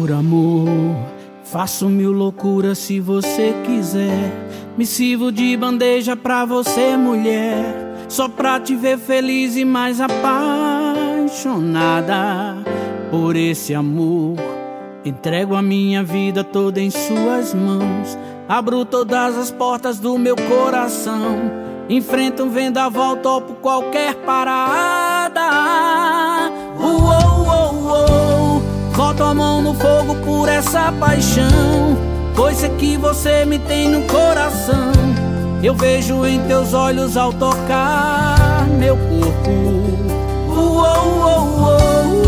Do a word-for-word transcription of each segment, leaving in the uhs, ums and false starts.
Por amor, faço mil loucuras se você quiser. Me sirvo de bandeja pra você, mulher, só pra te ver feliz e mais apaixonada por esse amor. Entrego a minha vida toda em suas mãos. Abro todas as portas do meu coração. Enfrento um vendaval, topo qualquer parada. Uou, uou, uou. Boto a mão no fogo por essa paixão, pois é que você me tem no coração. Eu vejo em teus olhos ao tocar meu corpo. Uou, uou, uou.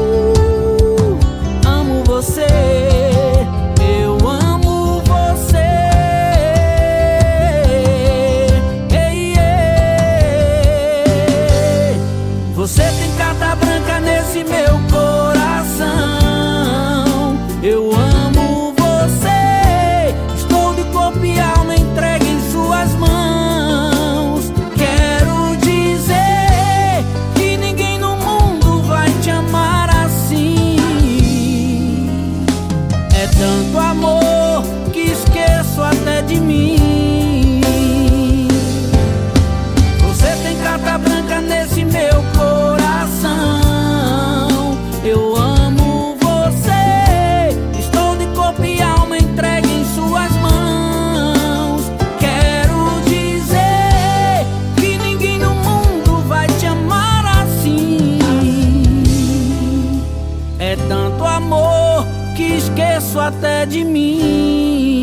Amo você, eu amo você. Ei, ei. Você tem carta branca nesse meu coração. Eu amo você, estou de corpo e alma entregue em suas mãos. Quero dizer que ninguém no mundo vai te amar assim. É tanto amor que esqueço até de mim. Você tem carta branca nesse meu coração. Eu amo você, estou de corpo e alma entregue em suas mãos. Quero dizer que ninguém no mundo vai te amar assim. É tanto amor que esqueço até de mim.